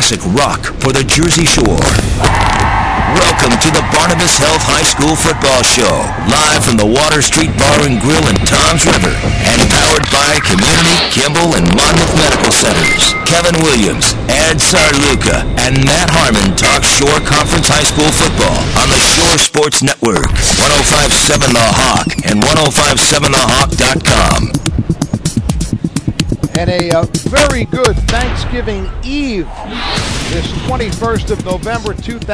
classic rock for the Jersey Shore. Welcome to the Barnabas Health High School Football Show, live from the Water Street Bar and Grill in Toms River, and powered by Community, Kimball, and Monmouth Medical Centers. Kevin Williams, Ed Sarluca, and Matt Harmon talk Shore Conference High School football on the Shore Sports Network, 105.7 The Hawk, and 105.7thehawk.com. And a very good Thanksgiving Eve, this 21st of November,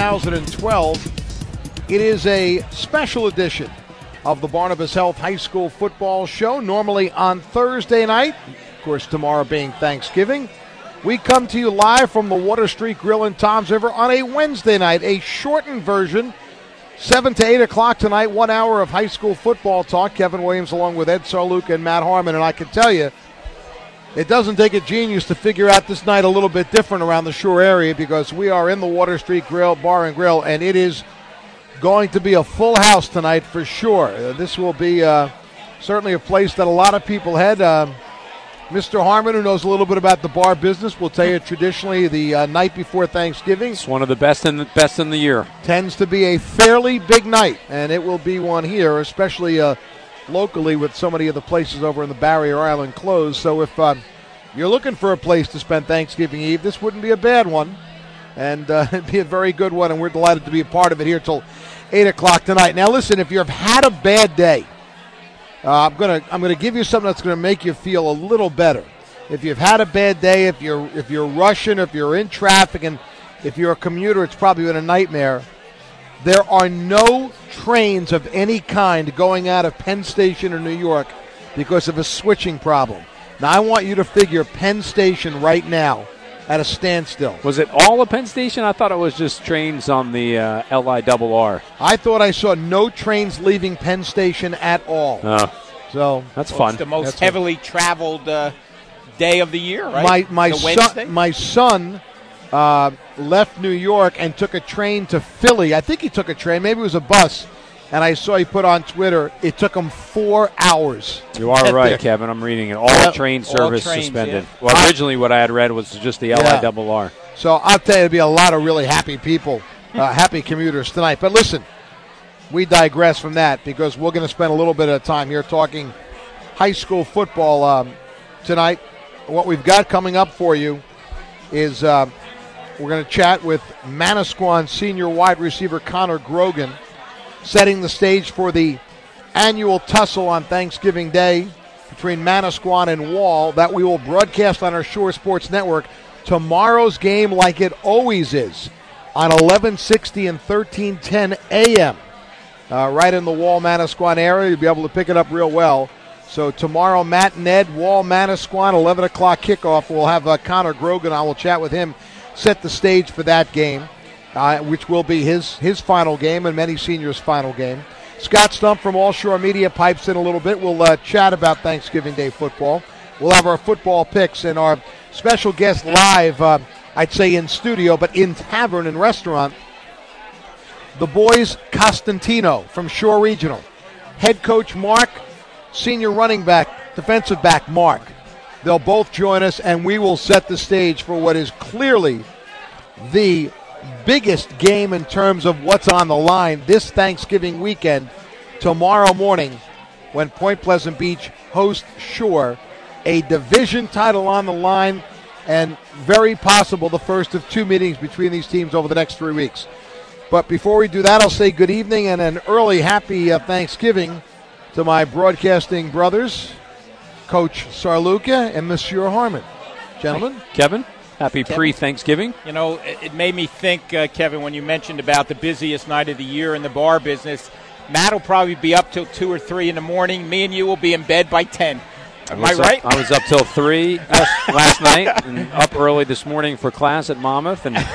2012. It is a special edition of the Barnabas Health High School Football Show, normally on Thursday night. Of course, tomorrow being Thanksgiving. We come to you live from the Water Street Grill in Toms River on a Wednesday night, a shortened version, 7 to 8 o'clock tonight, 1 hour of high school football talk. Kevin Williams along with Ed Sarluca and Matt Harmon, and I can tell you, it doesn't take a genius to figure out this night a little bit different around the Shore area, because we are in the Water Street Bar and Grill, and it is going to be a full house tonight for sure. This will be certainly a place that a lot of people head. Mr. Harmon, who knows a little bit about the bar business, will tell you traditionally the night before Thanksgiving. It's one of the best in the year. Tends to be a fairly big night, and it will be one here, especially locally with so many of the places over in the Barrier Island closed. So if you're looking for a place to spend Thanksgiving Eve, this wouldn't be a bad one, and it'd be a very good one, and we're delighted to be a part of it here till 8 o'clock tonight. Now listen, if you've had a bad day, I'm gonna give you something that's gonna make you feel a little better. If you've had a bad day, if you're rushing, if you're in traffic, and if you're a commuter, it's probably been a nightmare. There are no trains of any kind going out of Penn Station or New York because of a switching problem. Now, I want you to figure Penn Station right now at a standstill. Was it all of Penn Station? I thought it was just trains on the LIRR. I thought I saw no trains leaving Penn Station at all. So that's fun. It's the most heavily traveled day of the year, right? My son left New York and took a train to Philly. I think he took a train. Maybe it was a bus. And I saw he put on Twitter, it took him 4 hours. You are right, Kevin. I'm reading it. All train service suspended. Yeah. Well, originally what I had read was just the LIRR. So I'll tell you, there'll be a lot of really happy people, happy commuters tonight. But listen, we digress from that because we're going to spend a little bit of time here talking high school football tonight. What we've got coming up for you is we're going to chat with Manasquan senior wide receiver Connor Grogan, setting the stage for the annual tussle on Thanksgiving Day between Manasquan and Wall that we will broadcast on our Shore Sports Network. Tomorrow's game, like it always is, on 1160 and 1310 a.m. Right in the Wall-Manasquan area. You'll be able to pick it up real well. So tomorrow, Matt and Ed, Wall-Manasquan, 11 o'clock kickoff. We'll have Connor Grogan. I will chat with him, set the stage for that game. Which will be his final game and many seniors' final game. Scott Stump from All Shore Media pipes in a little bit. We'll chat about Thanksgiving Day football. We'll have our football picks and our special guest live, I'd say in studio, but in tavern and restaurant, the boys Costantino from Shore Regional. Head coach Mark, senior running back, defensive back Mark. They'll both join us, and we will set the stage for what is clearly the biggest game in terms of what's on the line this Thanksgiving weekend, tomorrow morning, when Point Pleasant Beach hosts Shore. A division title on the line, and very possible the first of two meetings between these teams over the next 3 weeks. But before we do that, I'll say good evening and an early happy Thanksgiving to my broadcasting brothers, Coach Sarluca and Monsieur Harmon. Gentlemen. Kevin. Happy pre-Thanksgiving. You know, it made me think, Kevin, when you mentioned about the busiest night of the year in the bar business, Matt will probably be up till 2 or 3 in the morning. Me and you will be in bed by 10. Am I right? I was up till 3 last night and up early this morning for class at Monmouth, and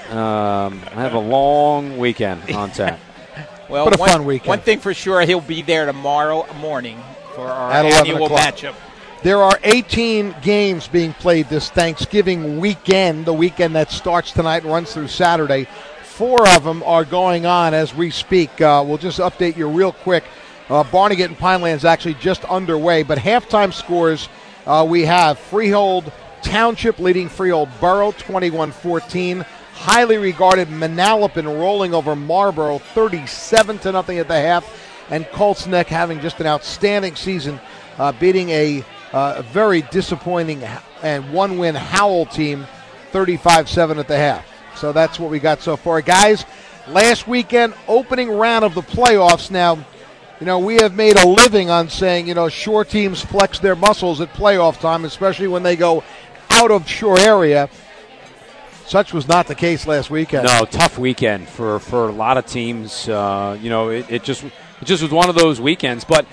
I have a long weekend on tap. Well, what a fun weekend. One thing for sure, he'll be there tomorrow morning for our annual matchup. There are 18 games being played this Thanksgiving weekend, the weekend that starts tonight and runs through Saturday. 4 of them are going on as we speak. We'll just update you real quick. Barnegat and Pineland is actually just underway, but halftime scores we have Freehold Township leading Freehold Borough 21-14. Highly regarded Manalapan rolling over Marlboro 37-0 at the half. And Colts Neck having just an outstanding season, beating a very disappointing and one-win Howell team 35-7 at the half. So that's what we got so far. Guys, last weekend, opening round of the playoffs. Now, we have made a living on saying, Shore teams flex their muscles at playoff time, especially when they go out of Shore area. Such was not the case last weekend. No, tough weekend for a lot of teams. It just was one of those weekends. But,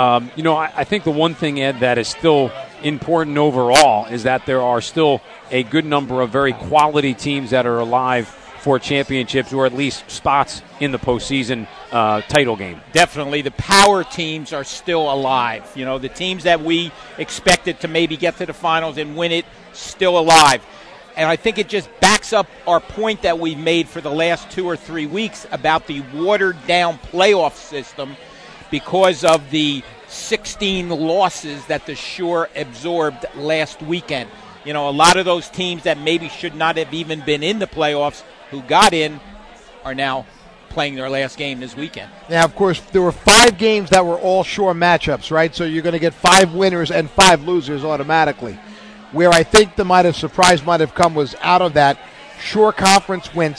I think the one thing, Ed, that is still important overall is that there are still a good number of very quality teams that are alive for championships or at least spots in the postseason title game. Definitely. The power teams are still alive. The teams that we expected to maybe get to the finals and win it, still alive. And I think it just backs up our point that we've made for the last 2 or 3 weeks about the watered-down playoff system because of the 16 losses that the Shore absorbed last weekend. A lot of those teams that maybe should not have even been in the playoffs who got in are now playing their last game this weekend. Now, of course, there were 5 games that were all Shore matchups, right? So you're going to get 5 winners and 5 losers automatically. Where I think the surprise might have come was out of that, Shore Conference went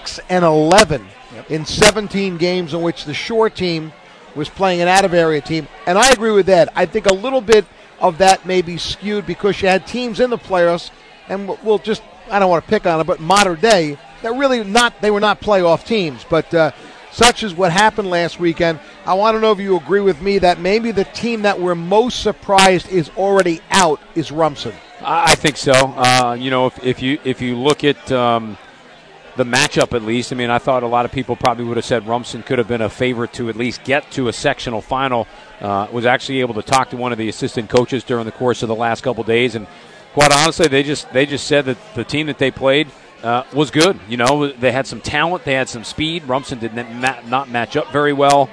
6-11 in 17 games in which the Shore team was playing an out-of-area team. And I agree with Ed. I think a little bit of that may be skewed because you had teams in the playoffs, and I don't want to pick on it, but modern day, they were not playoff teams. But such is what happened last weekend. I want to know if you agree with me that maybe the team that we're most surprised is already out is Rumson. I think so. If you look at the matchup, at least, I thought a lot of people probably would have said Rumson could have been a favorite to at least get to a sectional final. Was actually able to talk to one of the assistant coaches during the course of the last couple days, and quite honestly, they just said that the team that they played was good. They had some talent, they had some speed. Rumson did not match up very well.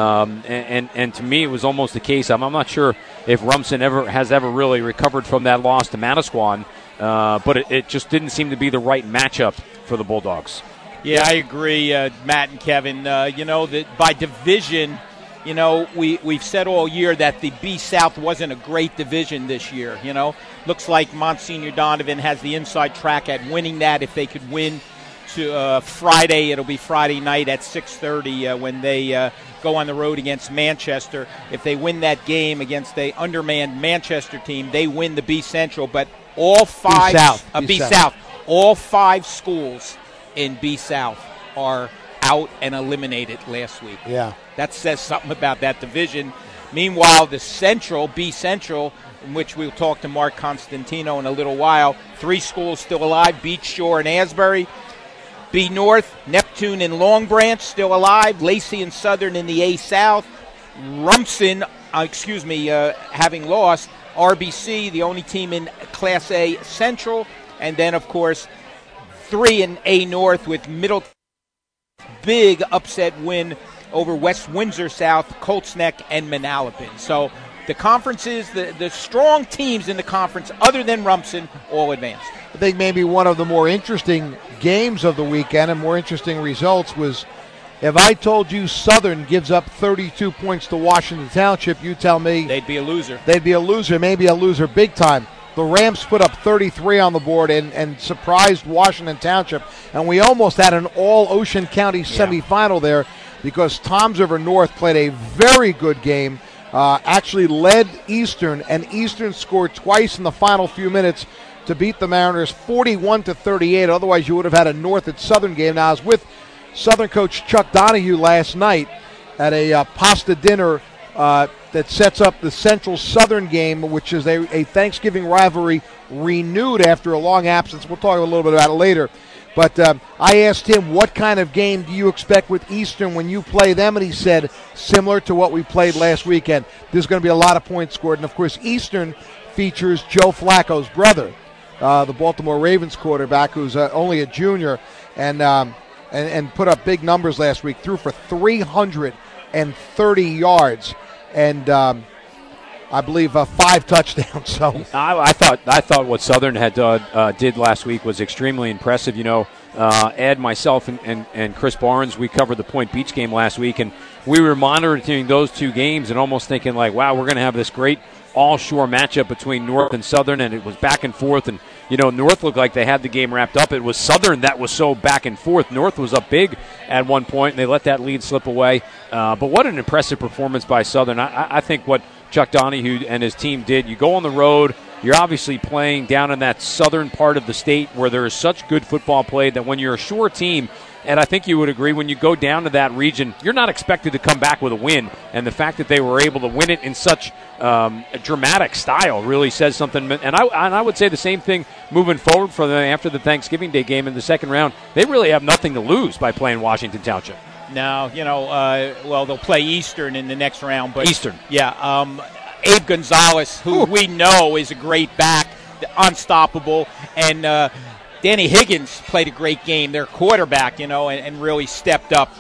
And to me, it was almost the case. I'm not sure if Rumson has ever really recovered from that loss to Manasquan, but it just didn't seem to be the right matchup for the Bulldogs. Yeah, I agree, Matt and Kevin. That by division, we've said all year that the B South wasn't a great division this year. Looks like Monsignor Donovan has the inside track at winning that. If they could win to Friday, it'll be Friday night at 6:30 when they go on the road against Manchester. If they win that game against a undermanned Manchester team, they win the B Central. But all 5 B South. All 5 schools in B South are out and eliminated last week. Yeah, that says something about that division. Meanwhile, the Central, B Central, in which we'll talk to Mark Constantino in a little while, 3 schools still alive: Beach Shore and Asbury. B North, Neptune and Long Branch still alive. Lacey and Southern in the A South. Rumson, having lost. RBC, the only team in Class A Central. And then, of course, 3 in A North with Middle. Big upset win over West Windsor South, Colts Neck, and Manalapan. So the conferences, the strong teams in the conference, other than Rumson, all advanced. I think maybe one of the more interesting games of the weekend and more interesting results was if I told you Southern gives up 32 points to Washington Township, you tell me they'd be a loser. Maybe a loser big time. The Rams put up 33 on the board and surprised Washington Township, and we almost had an all-Ocean County semifinal there because Toms River North played a very good game, actually led Eastern, and Eastern scored twice in the final few minutes to beat the Mariners 41-38. Otherwise, you would have had a North at Southern game. Now, I was with Southern coach Chuck Donahue last night at a pasta dinner that sets up the Central Southern game, which is a Thanksgiving rivalry renewed after a long absence. We'll talk a little bit about it later. But I asked him, what kind of game do you expect with Eastern when you play them? And he said, similar to what we played last weekend. There's going to be a lot of points scored. And, of course, Eastern features Joe Flacco's brother, the Baltimore Ravens quarterback, who's only a junior, and put up big numbers last week. Threw for 330 yards. And I believe 5 touchdowns. So I thought what Southern had did last week was extremely impressive. Ed, myself, and Chris Barnes, we covered the Point Beach game last week, and we were monitoring those 2 games and almost thinking like, wow, we're going to have this great all-shore matchup between North and Southern, and it was back and forth. And North looked like they had the game wrapped up. It was Southern that was so back and forth. North was up big at one point, and they let that lead slip away. But what an impressive performance by Southern. I think what Chuck Donahue and his team did, you go on the road, you're obviously playing down in that southern part of the state where there is such good football played that when you're a shore team, and I think you would agree, when you go down to that region, you're not expected to come back with a win. And the fact that they were able to win it in such a dramatic style really says something. And I would say the same thing moving forward for them after the Thanksgiving Day game in the second round. They really have nothing to lose by playing Washington Township. No, they'll play Eastern in the next round. But Eastern. Yeah, Abe Gonzalez, who we know is a great back, unstoppable, and Danny Higgins played a great game, their quarterback, and really stepped up.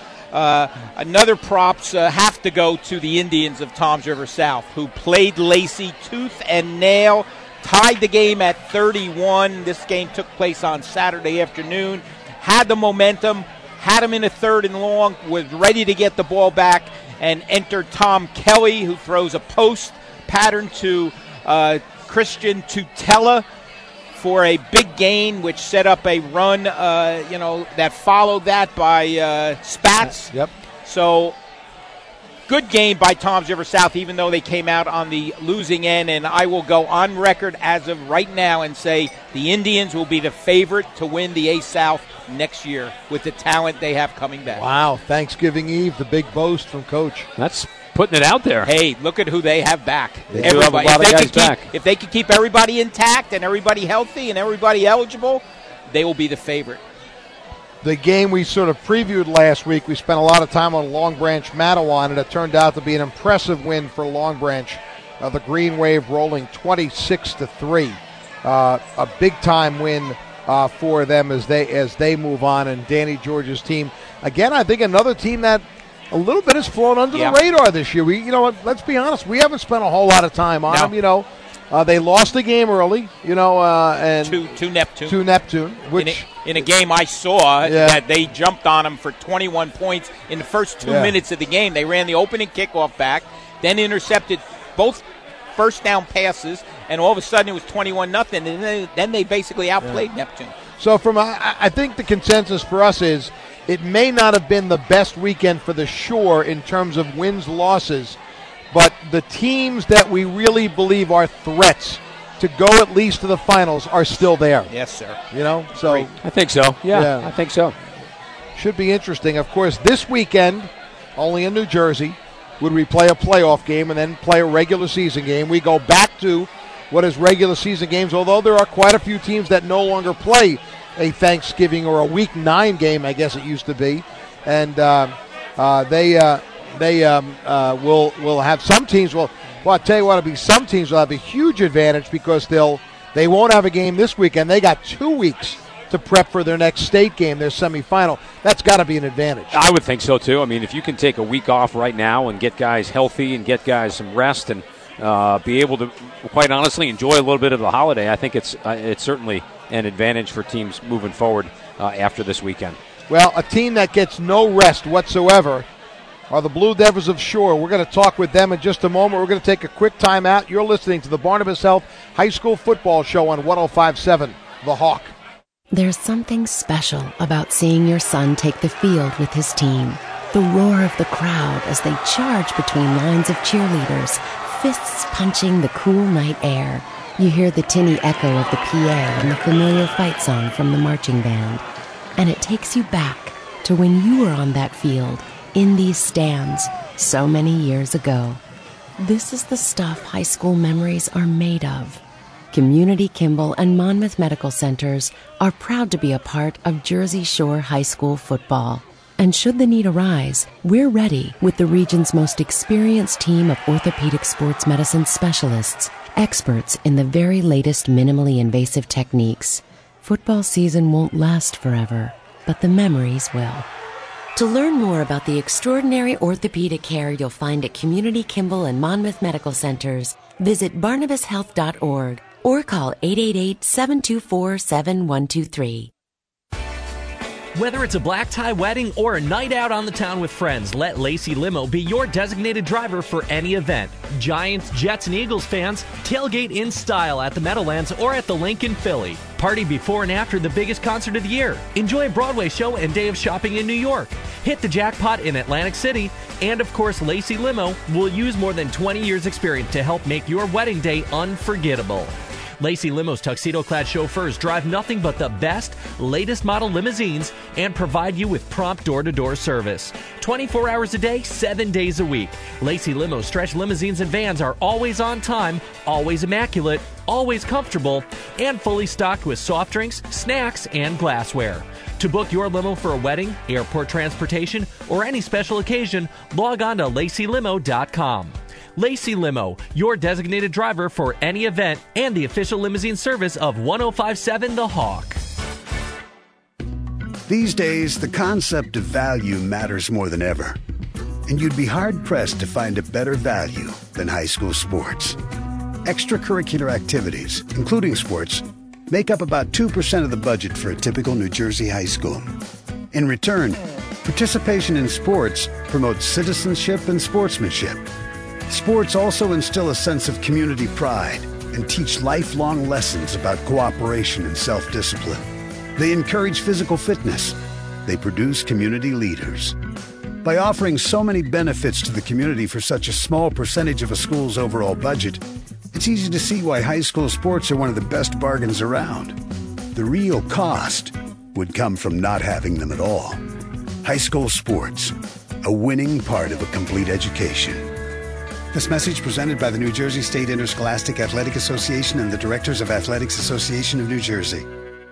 Another props have to go to the Indians of Toms River South, who played Lacey tooth and nail, tied the game at 31. This game took place on Saturday afternoon, had the momentum, had him in a 3rd and long, was ready to get the ball back, and enter Tom Kelly, who throws a post pattern to Christian Tutela for a big gain, which set up a run, that followed that by Spats. Yep. So, good game by Toms River South, even though they came out on the losing end. And I will go on record as of right now and say the Indians will be the favorite to win the A-South next year with the talent they have coming back. Wow, Thanksgiving Eve, the big boast from Coach. That's putting it out there. Hey, look at who they have back. They do have a lot of guys back. If they could keep everybody intact and everybody healthy and everybody eligible, they will be the favorite. The game we sort of previewed last week, we spent a lot of time on Long Branch Mattawan, and it turned out to be an impressive win for Long Branch. The Green Wave rolling 26-3. A big-time win for them as they move on, and Danny George's team. Again, I think another team that a little bit has flown under the radar this year. Let's be honest, we haven't spent a whole lot of time on them. They lost the game early, and to Neptune. To Neptune, which in a game I saw that they jumped on them for 21 points in the first 2 minutes of the game. They ran the opening kickoff back, then intercepted both first down passes, and all of a sudden it was 21-0, and then they basically outplayed Neptune. So I think the consensus for us is it may not have been the best weekend for the Shore in terms of wins, losses, but the teams that we really believe are threats to go at least to the finals are still there. Yes, sir. So I think so. Yeah, I think so. Should be interesting. Of course, this weekend, only in New Jersey, would we play a playoff game and then play a regular season game. We go back to what is regular season games, although there are quite a few teams that no longer play a Thanksgiving or a Week 9 game, I guess it used to be. And they will have some teams. Well, I'll tell you what, it'll be some teams will have a huge advantage because they won't have a game this weekend. They got 2 weeks to prep for their next state game, their semifinal. That's got to be an advantage. I would think so, too. I mean, if you can take a week off right now and get guys healthy and get guys some rest and be able to, quite honestly, enjoy a little bit of the holiday, I think it's certainly an advantage for teams moving forward after this weekend. Well, a team that gets no rest whatsoever are the Blue Devils of Shore. We're going to talk with them in just a moment. We're going to take a quick time out. You're listening to the Barnabas Health High School Football Show on 105.7 The Hawk. There's something special about seeing your son take the field with his team. The roar of the crowd as they charge between lines of cheerleaders, fists punching the cool night air. You hear the tinny echo of the PA and the familiar fight song from the marching band. And it takes you back to when you were on that field, in these stands, so many years ago. This is the stuff high school memories are made of. Community Kimball and Monmouth Medical Centers are proud to be a part of Jersey Shore High School football. And should the need arise, we're ready with the region's most experienced team of orthopedic sports medicine specialists, experts in the very latest minimally invasive techniques. Football season won't last forever, but the memories will. To learn more about the extraordinary orthopedic care you'll find at Community Kimball and Monmouth Medical Centers, visit barnabashealth.org or call 888-724-7123. Whether it's a black tie wedding or a night out on the town with friends, let Lacey Limo be your designated driver for any event. Giants, Jets, and Eagles fans, tailgate in style at the Meadowlands or at the Link in Philly. Party before and after the biggest concert of the year. Enjoy a Broadway show and day of shopping in New York. Hit the jackpot in Atlantic City. And of course, Lacey Limo will use more than 20 years' experience to help make your wedding day unforgettable. Lacey Limo's tuxedo-clad chauffeurs drive nothing but the best, latest model limousines and provide you with prompt door-to-door service. 24 hours a day, 7 days a week. Lacey Limo's stretch limousines and vans are always on time, always immaculate, always comfortable, and fully stocked with soft drinks, snacks, and glassware. To book your limo for a wedding, airport transportation, or any special occasion, log on to LaceyLimo.com. Lacey Limo, your designated driver for any event and the official limousine service of 1057 The Hawk. These days, the concept of value matters more than ever. And you'd be hard-pressed to find a better value than high school sports. Extracurricular activities, including sports, make up about 2% of the budget for a typical New Jersey high school. In return, participation in sports promotes citizenship and sportsmanship. Sports also instill a sense of community pride and teach lifelong lessons about cooperation and self-discipline. They encourage physical fitness. They produce community leaders. By offering so many benefits to the community for such a small percentage of a school's overall budget, it's easy to see why high school sports are one of the best bargains around. The real cost would come from not having them at all. High school sports, a winning part of a complete education. This message presented by the New Jersey State Interscholastic Athletic Association and the Directors of Athletics Association of New Jersey.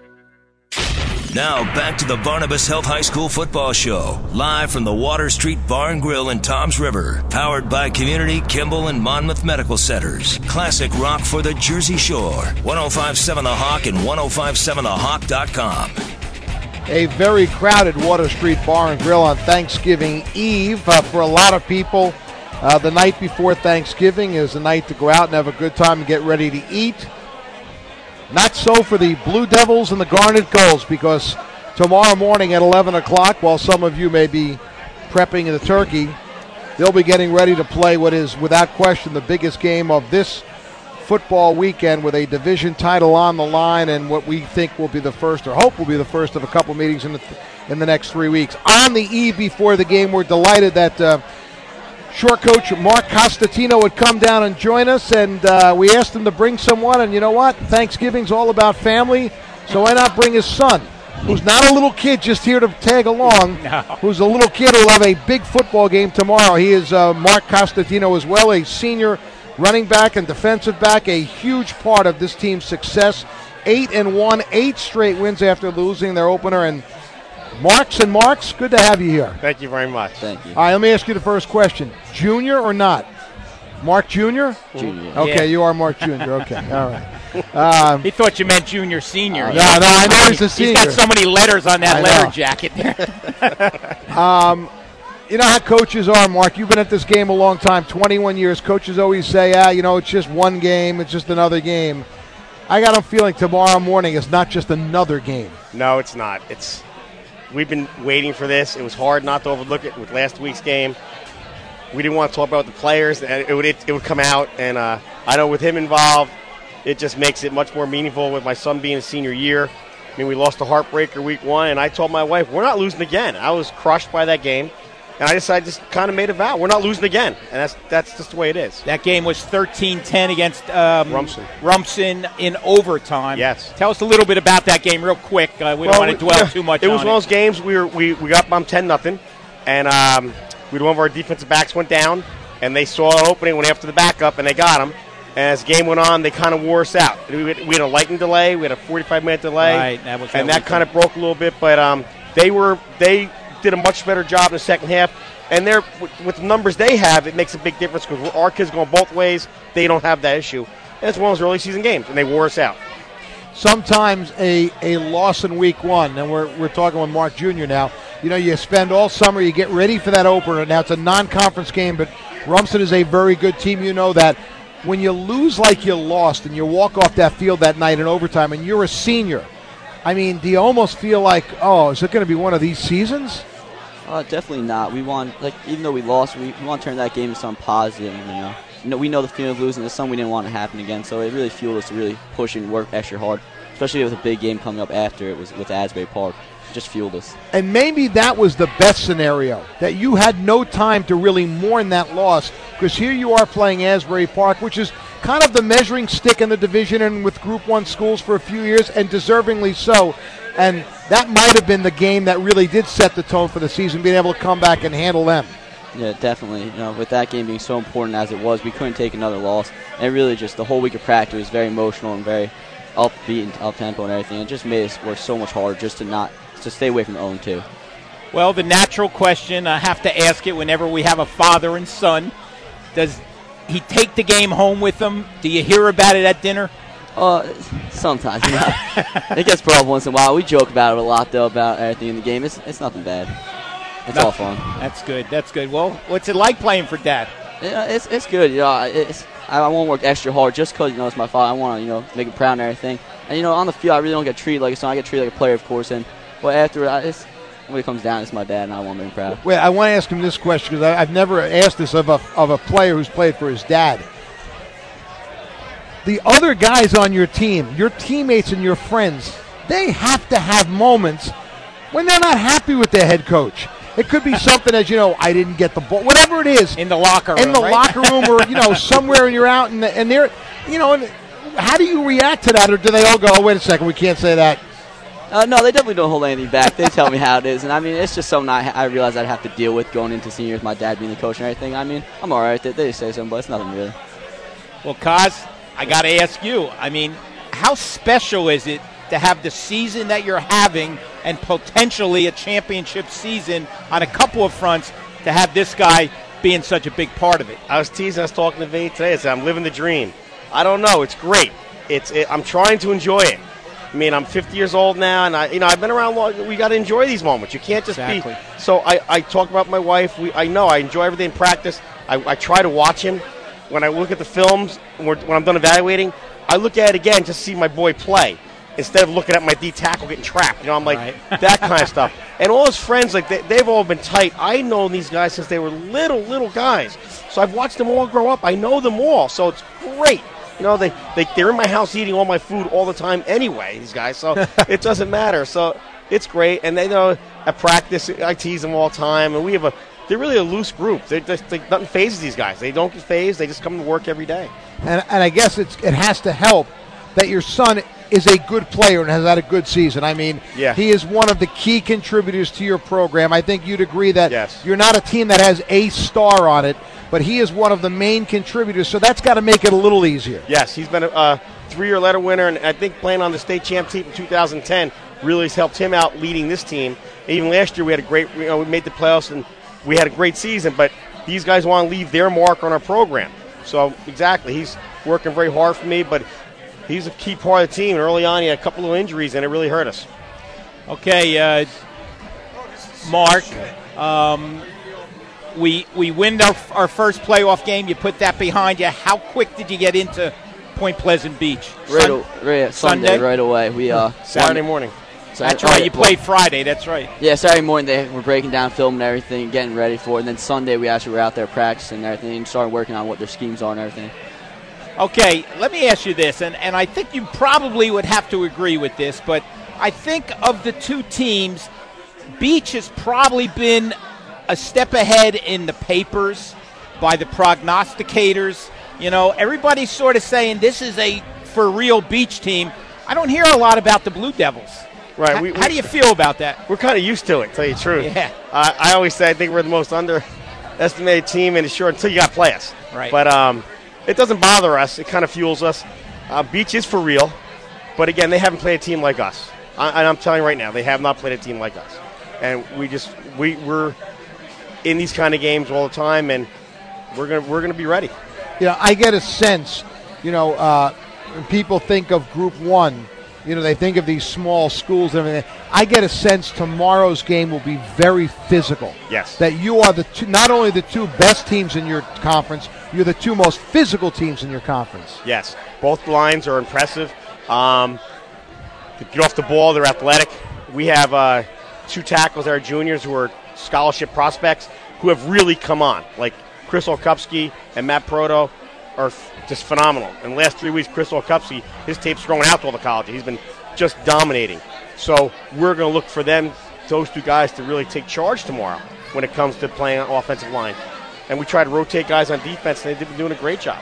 Now back to the Barnabas Health High School Football Show, live from the Water Street Bar and Grill in Toms River, powered by Community, Kimball, and Monmouth Medical Centers. Classic rock for the Jersey Shore. 105.7 The Hawk and 105.7thehawk.com. A very crowded Water Street Bar and Grill on Thanksgiving Eve. For a lot of people, the night before Thanksgiving is the night to go out and have a good time and get ready to eat. Not so for the Blue Devils and the Garnet Gulls, because tomorrow morning at 11 o'clock, while some of you may be prepping the turkey, they'll be getting ready to play what is, without question, the biggest game of this football weekend, with a division title on the line and what we think will be the first, or hope will be the first, of a couple meetings in the next 3 weeks. On the eve before the game, we're delighted that Shore coach Mark Costantino would come down and join us, and we asked him to bring someone, and you know what? Thanksgiving's all about family, so why not bring his son, who's not a little kid just here to tag along, who's a little kid who'll have a big football game tomorrow. He is Mark Costantino as well, a senior running back and defensive back, a huge part of this team's success. 8-1, 8 straight wins after losing their opener, and Marks, good to have you here. Thank you very much. Thank you. All right, let me ask you the first question. Junior or not? Mark Jr.? Junior. Okay, Yeah. You are Mark Jr. Okay, all right. He thought you meant junior, senior. No, I know he's a senior. He's got so many letters on that I letter know. jacket there. You know how coaches are, Mark. You've been at this game a long time, 21 years. Coaches always say, it's just one game, it's just another game. I got a feeling tomorrow morning is not just another game. No, it's not. We've been waiting for this. It was hard not to overlook it with last week's game. We didn't want to talk about the players. It would come out, and I know with him involved, it just makes it much more meaningful with my son being a senior year. I mean, we lost a heartbreaker week 1, and I told my wife, we're not losing again. I was crushed by that game, and I just kind of made a vow. We're not losing again, and that's just the way it is. That game was 13-10 against Rumson in overtime. Yes. Tell us a little bit about that game real quick. We don't want to dwell too much on it. It was one of those games we got bumped 10-0, and one of our defensive backs went down, and they saw an opening, went after the backup, and they got him. And as the game went on, they kind of wore us out. We had a lightning delay. We had a 45-minute delay. Right, that kind of broke a little bit. But they did a much better job in the second half. And with the numbers they have, it makes a big difference because our kids going both ways. They don't have that issue. And it's one of those early season games, and they wore us out. Sometimes a loss in week 1, and we're talking with Mark Jr. now, you spend all summer, you get ready for that opener. Now it's a non-conference game, but Rumson is a very good team. You know that. When you lose like you lost and you walk off that field that night in overtime and you're a senior, I mean, do you almost feel like, oh, is it going to be one of these seasons? Definitely not. We want, even though we lost, we want to turn that game into something positive. We know the feeling of losing is something we didn't want to happen again, so it really fueled us to really push and work extra hard, especially with a big game coming up after it was with Asbury Park. It just fueled us. And maybe that was the best scenario, that you had no time to really mourn that loss, because here you are playing Asbury Park, which is kind of the measuring stick in the division and with Group 1 schools for a few years, and deservingly so. And that might have been the game that really did set the tone for the season, being able to come back and handle them. Yeah, definitely. With that game being so important as it was, we couldn't take another loss. And really just the whole week of practice was very emotional and very upbeat and up-tempo and everything. It just made us work so much harder just to stay away from 0-2. Well, the natural question, I have to ask it whenever we have a father and son, does he take the game home with him? Do you hear about it at dinner? Sometimes. It gets brought up once in a while. We joke about it a lot, though, about everything in the game. It's nothing bad. It's all fun. That's good. That's good. Well, what's it like playing for Dad? Yeah, it's good. I want to work extra hard just because it's my father. I want to make him proud and everything. And on the field, I really don't get treated like a son. I get treated like a player, of course. But after when it comes down, it's my dad, and I want to make him proud. Wait, I want to ask him this question because I've never asked this of a player who's played for his dad. The other guys on your team, your teammates and your friends, they have to have moments when they're not happy with their head coach. It could be something as, I didn't get the ball, whatever it is. In the locker room, locker room or, somewhere and you're out and they're, and how do you react to that? Or do they all go, oh, wait a second, we can't say that? No, they definitely don't hold anything back. They tell me how it is. And, it's just something I realize I'd have to deal with going into senior with my dad being the coach and everything. I'm all right. They say something, but it's nothing really. Well, Kaz, I got to ask you, how special is it to have the season that you're having and potentially a championship season on a couple of fronts to have this guy being such a big part of it? I was talking to Vade today. I said, I'm living the dream. I don't know. It's great. I'm trying to enjoy it. I'm 50 years old now, and I've been around long. We got to enjoy these moments. You can't just be. So I talk about my wife. I enjoy everything in practice. I try to watch him. When I look at the films, when I'm done evaluating, I look at it again just to see my boy play instead of looking at my D tackle getting trapped. I'm like, that kind of stuff. And all his friends, they've all been tight. I know these guys since they were little guys. So I've watched them all grow up. I know them all. So it's great. They're in my house eating all my food all the time anyway, these guys. So it doesn't matter. So it's great. And they know at practice, I tease them all the time. And they're really a loose group. Nothing phases these guys. They don't get phased. They just come to work every day. And I guess it has to help that your son is a good player and has had a good season. He is one of the key contributors to your program. I think you'd agree that you're not a team that has a star on it, but he is one of the main contributors, so that's got to make it a little easier. Yes, he's been a 3-year letter winner, and I think playing on the state champ team in 2010 really has helped him out leading this team. Even last year we had we made the playoffs, and we had a great season, but these guys want to leave their mark on our program. So, exactly, he's working very hard for me, but he's a key part of the team. Early on, he had a couple of injuries, and it really hurt us. Okay, Mark, we win our first playoff game. You put that behind you. How quick did you get into Point Pleasant Beach? Sunday, right away. We Saturday morning. That's right. You played Friday. That's right. Yeah, Saturday morning they were breaking down film and everything, getting ready for it. And then Sunday we actually were out there practicing and everything and started working on what their schemes are and everything. Okay, let me ask you this, and I think you probably would have to agree with this, but I think of the two teams, Beach has probably been a step ahead in the papers by the prognosticators. Everybody's sort of saying this is a for real Beach team. I don't hear a lot about the Blue Devils. Right. How do you feel about that? We're kind of used to it, to tell you the truth. Yeah. I always say I think we're the most underestimated team, and it's sure until you got to play us. Right. But it doesn't bother us. It kind of fuels us. Beach is for real, but again, they haven't played a team like us. And I'm telling you right now, they have not played a team like us. And we're in these kind of games all the time, and we're gonna be ready. I get a sense, when people think of Group 1, they think of these small schools and everything. I get a sense tomorrow's game will be very physical. Yes. That you are not only the two best teams in your conference, you're the two most physical teams in your conference. Yes. Both lines are impressive. To get off the ball, they're athletic. We have 2 tackles that are juniors who are scholarship prospects who have really come on. Like Chris Olkupski and Matt Proto are just phenomenal. In the last 3 weeks, Chris Olkupski, his tape's thrown out to all the colleges. He's been just dominating. So we're going to look for those 2 guys to really take charge tomorrow when it comes to playing on offensive line. And we try to rotate guys on defense, and they've been doing a great job.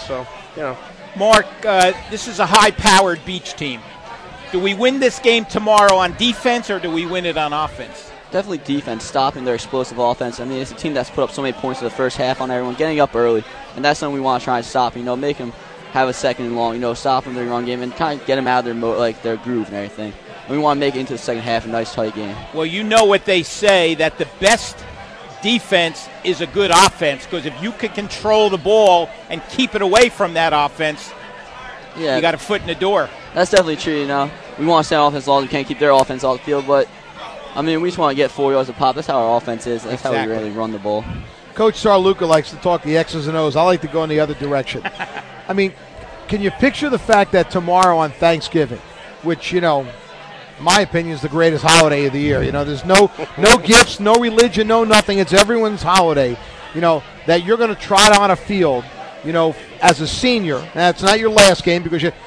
Mark, this is a high-powered Beach team. Do we win this game tomorrow on defense, or do we win it on offense? Definitely defense, stopping their explosive offense. I mean, it's a team that's put up so many points in the first half on everyone, getting up early, and that's something we want to try and stop. Make them have a second and long. Stop them in their run game and kind of get them out of their groove and everything. And we want to make it into the second half a nice tight game. Well, you know what they say, that the best defense is a good offense, because if you can control the ball and keep it away from that offense, you got a foot in the door. That's definitely true. We want to stay on offense as long as we can, keep their offense off the field, but we just want to get 4 yards a pop. That's how our offense is. That's how we really run the ball. Coach Sarluka likes to talk the X's and O's. I like to go in the other direction. Can you picture the fact that tomorrow on Thanksgiving, which, in my opinion, is the greatest holiday of the year. There's no gifts, no religion, no nothing. It's everyone's holiday. That you're going to trot on a field, as a senior. Now, it's not your last game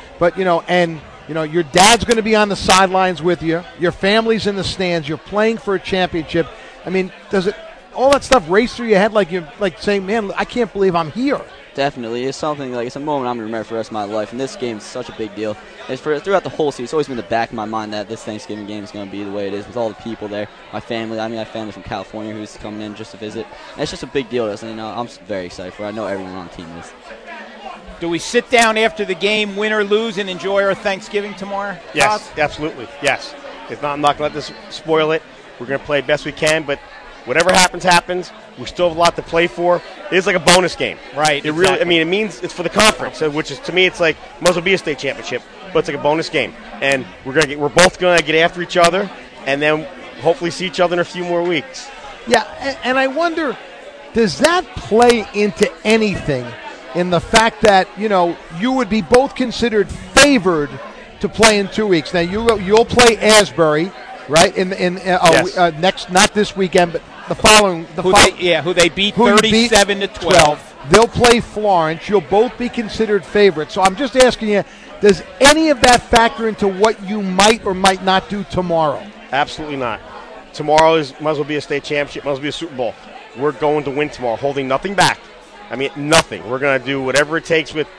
your dad's going to be on the sidelines with you. Your family's in the stands. You're playing for a championship. Does it all that stuff race through your head like you're saying, man, I can't believe I'm here? Definitely. It's something it's a moment I'm going to remember for the rest of my life. And this game is such a big deal. Throughout the whole season, it's always been in the back of my mind that this Thanksgiving game is going to be the way it is with all the people there. My family. I have family from California who's coming in just to visit. And it's just a big deal. I'm very excited for it. I know everyone on the team is. Do we sit down after the game, win or lose, and enjoy our Thanksgiving tomorrow? Yes, absolutely. Yes. I'm not going to let this spoil it. We're going to play best we can, but whatever happens. We still have a lot to play for. It is like a bonus game. Right. It really, it means it's for the conference, which is, to me, it's like, might as well be a state championship, but it's like a bonus game. And we're both going to get after each other, and then hopefully see each other in a few more weeks. Yeah, and I wonder, does that play into anything in the fact that, you would be both considered favored to play in 2 weeks? Now, you'll play Asbury, right, Yes. next, not this weekend, but the following. Who they beat 37-12. They'll play Florence. You'll both be considered favorites. So I'm just asking you, does any of that factor into what you might or might not do tomorrow? Absolutely not. Tomorrow might as well be a state championship, might as well be a Super Bowl. We're going to win tomorrow, holding nothing back. Nothing. We're going to do whatever it takes with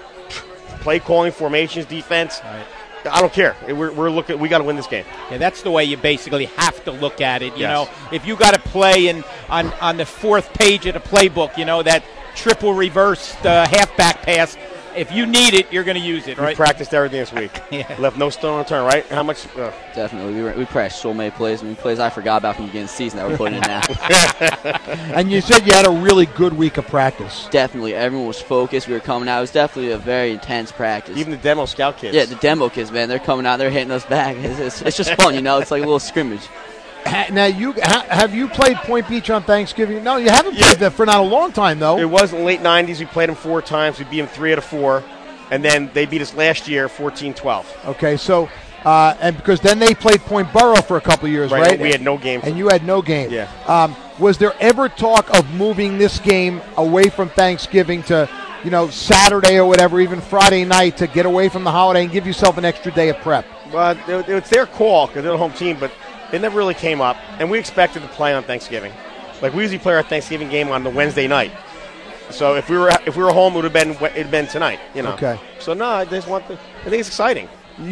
play calling, formations, defense. Right. I don't care. We're looking. We got to win this game. Yeah, that's the way you basically have to look at it. Yes. If you got to play on the fourth page of the playbook, that triple reverse halfback pass. If you need it, you're going to use it, right? We practiced everything this week. Yeah. Left no stone unturned, right? How much? Definitely. We practiced so many plays. Plays I forgot about from the beginning of the season that we're putting in now. And you said you had a really good week of practice. Definitely. Everyone was focused. We were coming out. It was definitely a very intense practice. Even the demo scout kids. Yeah, the demo kids, man. They're coming out. They're hitting us back. It's just fun, It's like a little scrimmage. Now, have you played Point Beach on Thanksgiving? No, you haven't played that for not a long time, though. It was in the late 90s. We played them 4 times. We beat them 3 out of 4. And then they beat us last year 14-12. Okay, so and because then they played Point Borough for a couple of years, right? We had no game. And you had no game. Yeah. Was there ever talk of moving this game away from Thanksgiving to, Saturday or whatever, even Friday night, to get away from the holiday and give yourself an extra day of prep? Well, it's their call because they're the home team, but it never really came up. And we expected to play on Thanksgiving. We usually play our Thanksgiving game on the Wednesday night. So if we were home, it'd have been tonight. Okay. So no, I think it's exciting.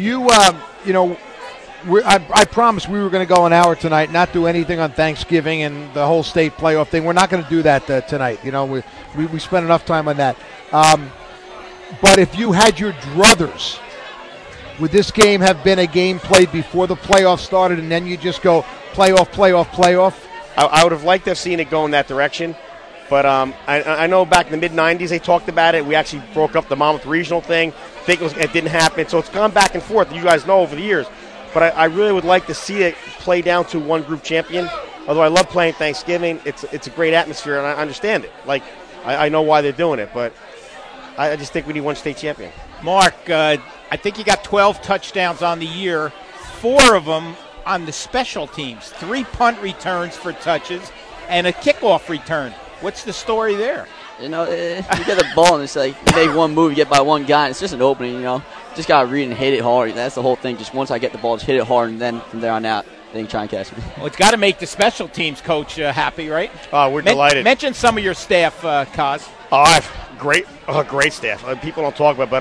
I promised we were going to go an hour tonight, not do anything on Thanksgiving and the whole state playoff thing. We're not going to do that tonight. We spent enough time on that. But if you had your druthers, would this game have been a game played before the playoff started, and then you just go playoff? I would have liked to have seen it go in that direction. But I know back in the mid-'90s they talked about it. We actually broke up the Monmouth Regional thing. think it didn't happen. So it's gone back and forth. You guys know over the years. But I really would like to see it play down to one group champion. Although I love playing Thanksgiving, it's a great atmosphere, and I understand it. Like, I know why they're doing it, but I just think we need one state champion. Mark, I think you got 12 touchdowns on the year, 4 of them on the special teams, 3 punt returns for touches, and a kickoff return. What's the story there? You get the ball, and it's like you make one move, you get by one guy, and it's just an opening, Just got to read and hit it hard. That's the whole thing. Just once I get the ball, just hit it hard, and then from there on out, they can try and catch me. Well, it's got to make the special teams coach happy, right? Oh, we're delighted. Mention some of your staff, Kaz. Oh, I have great staff. People don't talk about, but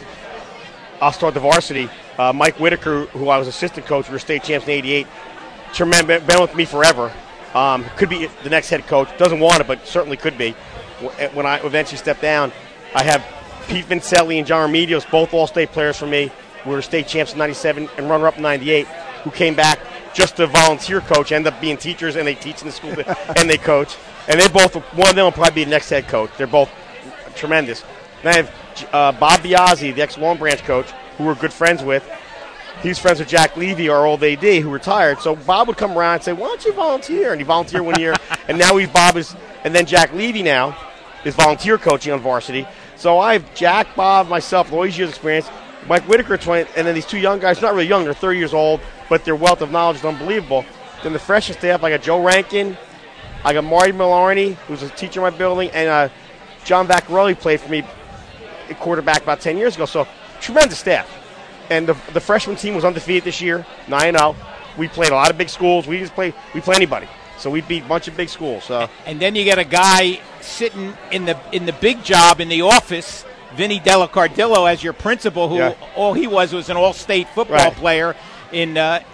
I'll start the varsity. Mike Whitaker, who I was assistant coach, we were state champs in '88. Tremendous, been with me forever. Could be the next head coach. Doesn't want it, but certainly could be. When I eventually step down, I have Pete Vincelli and John Remedios, both all-state players for me. We were state champs in '97 and runner-up in '98, who came back just to volunteer coach, end up being teachers, and they teach in the school and they coach. And they both, one of them will probably be the next head coach. They're both tremendous. Then I have Bob Biazzi, the ex-Long Branch coach, who we're good friends with. He's friends with Jack Levy, our old AD, who retired. So Bob would come around and say, "Why don't you volunteer?" And he volunteered one year, and now and then Jack Levy now is volunteer coaching on varsity. So I have Jack, Bob, myself, all these years' experience. Mike Whitaker, 20, and then these 2 young guys, not really young, they're 30 years old, but their wealth of knowledge is unbelievable. Then the freshman staff, I got Joe Rankin, I got Marty Millarney, who's a teacher in my building, and John Vaccarelli played for me at quarterback about 10 years ago. So tremendous staff. And the freshman team was undefeated this year, 9-0. We played a lot of big schools. We play anybody. So we beat a bunch of big schools. So. And then you get a guy sitting in the big job in the office, Vinny Delacardillo, as your principal, who all he was an all-state football player in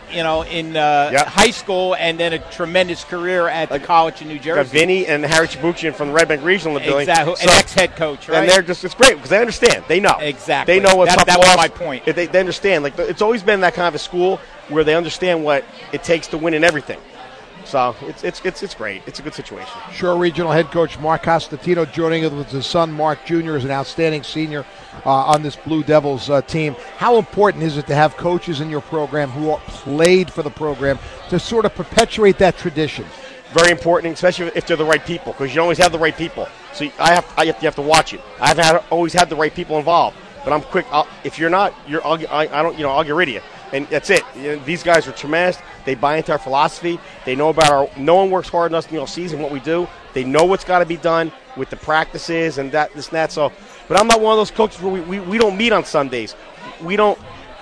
high school, and then a tremendous career at the college in New Jersey. Got Vinny and Harry Chibuchian from the Red Bank Regional building. Exactly, an ex-head coach, right? And they're it's great because they understand. They know. Exactly. They know what that was my point. They understand. Like, it's always been that kind of a school where they understand what it takes to win in everything. So it's great. It's a good situation. Shore Regional Head Coach Mark Costantino joining us with his son Mark Jr. as an outstanding senior on this Blue Devils team. How important is it to have coaches in your program who played for the program to sort of perpetuate that tradition? Very important, especially if they're the right people, because you always have the right people. So you have to watch it. Always had the right people involved, but I'm quick. If you're not, I'll get rid of you. And that's it. These guys are tremendous. They buy into our philosophy. They know about no one works hard enough in the season what we do. They know what's got to be done with the practices and this and that. So, but I'm not one of those coaches where we don't meet on Sundays. We don't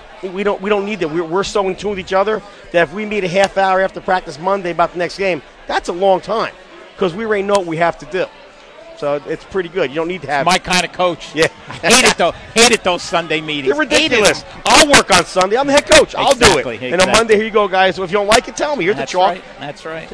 need that. We're so in tune with each other that if we meet a half hour after practice Monday about the next game, that's a long time because we already know what we have to do. So it's pretty good. You don't need to have my kind of coach. Yeah, hated those Sunday meetings. They're ridiculous. I'll work on Sunday. I'm the head coach. I'll do it. Exactly. And on Monday, here you go, guys. So if you don't like it, tell me. Here's the chalk. Right. That's right.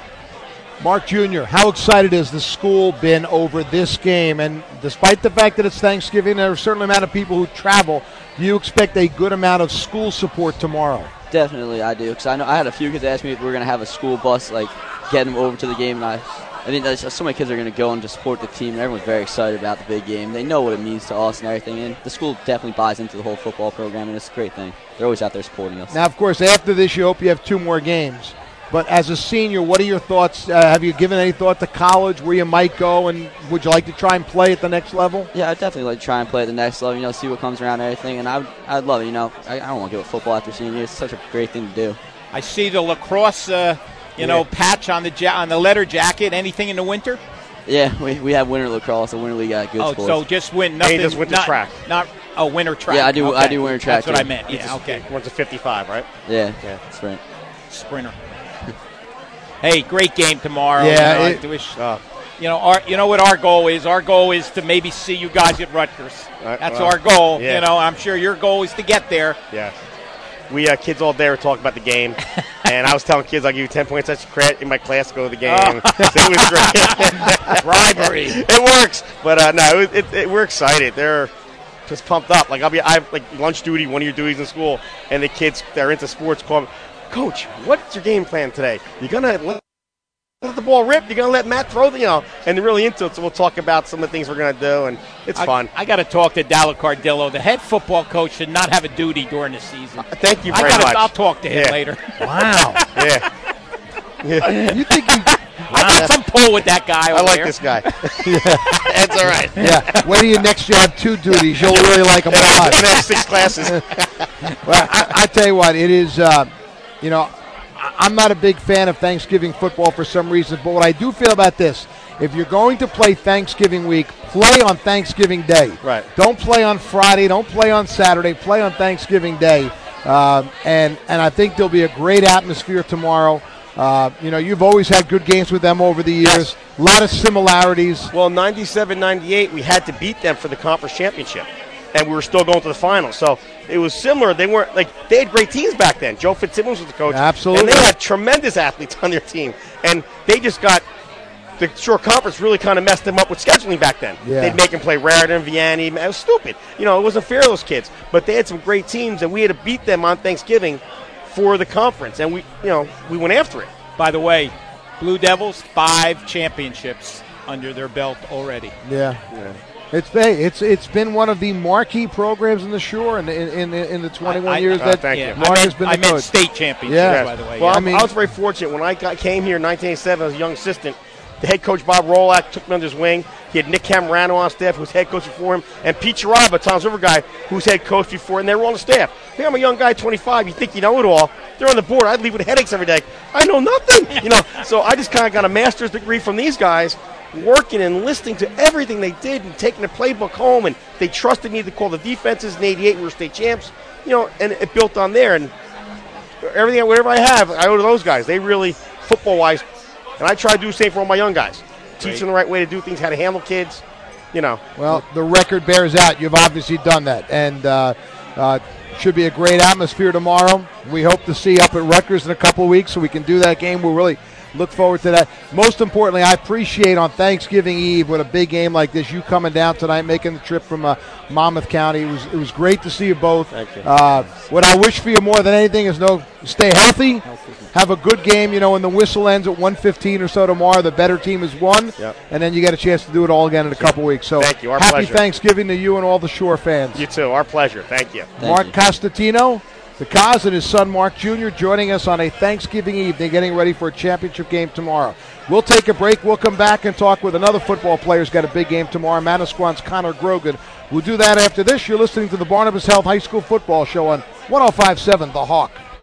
Mark Jr., how excited has the school been over this game? And despite the fact that it's Thanksgiving, there are a certain amount of people who travel. Do you expect a good amount of school support tomorrow? Definitely, I do. Because I had a few kids ask me if we were going to have a school bus, get them over to the game, and I think so many kids are going to go and just support the team, and everyone's very excited about the big game. They know what it means to us and everything, and the school definitely buys into the whole football program, and it's a great thing. They're always out there supporting us. Now, of course, after this, you hope you have 2 more games. But as a senior, what are your thoughts? Have you given any thought to college, where you might go, and would you like to try and play at the next level? Yeah, I'd definitely like to try and play at the next level, see what comes around and everything, and I'd love it, I don't want to give up football after senior year. It's such a great thing to do. I see the lacrosse patch on the letter jacket. Anything in the winter? Yeah, we have winter lacrosse. The winter league got good sports. So just nothing. Just winter track. Not winter track. Yeah, I do. Okay. I do winter track. That's what I meant. Yeah, okay. One's a 55, right? Yeah, that's right. Sprinter. Hey, great game tomorrow. Yeah. What our goal is? Our goal is to maybe see you guys at Rutgers. That's our goal. Yeah. I'm sure your goal is to get there. Yeah. We kids all day were talking about the game, and I was telling kids I'll give you 10 points extra credit in my class to go to the game. So it was great. Bribery. It works, but no, we're excited. They're just pumped up. I have lunch duty, one of your duties in school, and the kids that are into sports call me, "Coach, what's your game plan today? You gonna let let the ball rip. You're going to let Matt throw and they're really into it. So we'll talk about some of the things we're going to do, and it's fun. I got to talk to Dallas Cardillo. The head football coach should not have a duty during the season. Thank you very much. I'll talk to him later. Wow. Yeah. You think I got some pull with that guy over I like there. this guy. That's all right. Yeah. Wait till you next year have 2 duties. You'll really like him a I'm lot. going to have 6 classes. Well, I tell you what, it is, I'm not a big fan of Thanksgiving football for some reason, but what I do feel about this, if you're going to play Thanksgiving week, play on Thanksgiving Day. Right. Don't play on Friday. Don't play on Saturday. Play on Thanksgiving Day. And I think there'll be a great atmosphere tomorrow. You've always had good games with them over the years. Yes. A lot of similarities. Well, 97-98, we had to beat them for the conference championship, and we were still going to the finals. So it was similar. They had great teams back then. Joe Fitzsimmons was the coach. Absolutely. And they had tremendous athletes on their team. And they just got the short conference really kind of messed them up with scheduling back then. Yeah. They'd make them play Raritan, Vianney. It was stupid. It wasn't fair to those kids. But they had some great teams, and we had to beat them on Thanksgiving for the conference. And we went after it. By the way, Blue Devils, 5 championships under their belt already. Yeah. It's been one of the marquee programs in the Shore in the 21 years that Mark has been the coach. I meant state championships, by the way. Well, I was very fortunate. When I came here in 1987 as a young assistant, the head coach, Bob Rolak, took me under his wing. He had Nick Camerano on staff, who was head coach before him, and Pete Charaba, Tom's River guy, who was head coach before, and they were on the staff. Hey, I'm a young guy, 25. You think you know it all. They're on the board. I'd leave with headaches every day. I know nothing. So I just kind of got a master's degree from these guys, working and listening to everything they did and taking the playbook home, and they trusted me to call the defenses. In 88, we were state champs, and it built on there. And everything, whatever I have, I owe to those guys. They really, football-wise, and I try to do the same for all my young guys. Teach them the right way to do things, how to handle kids, Well, the record bears out. You've obviously done that. And should be a great atmosphere tomorrow. We hope to see you up at Rutgers in a couple of weeks so we can do that game. We'll really look forward to that. Most importantly, I appreciate on Thanksgiving Eve with a big game like this, you coming down tonight, making the trip from Monmouth County. It was great to see you both. Thank you. What I wish for you more than anything is stay healthy, have a good game. When the whistle ends at 1:15 or so tomorrow, the better team has won, and then you get a chance to do it all again in a couple of weeks. So thank you. Our happy pleasure. Thanksgiving to you and all the Shore fans. You too. Our pleasure. Thank you. Mark Costantino, the Cos, and his son Mark Jr. joining us on a Thanksgiving evening, getting ready for a championship game tomorrow. We'll take a break. We'll come back and talk with another football player who's got a big game tomorrow, Manasquan's Connor Grogan. We'll do that after this. You're listening to the Barnabas Health High School Football Show on 105.7 The Hawk.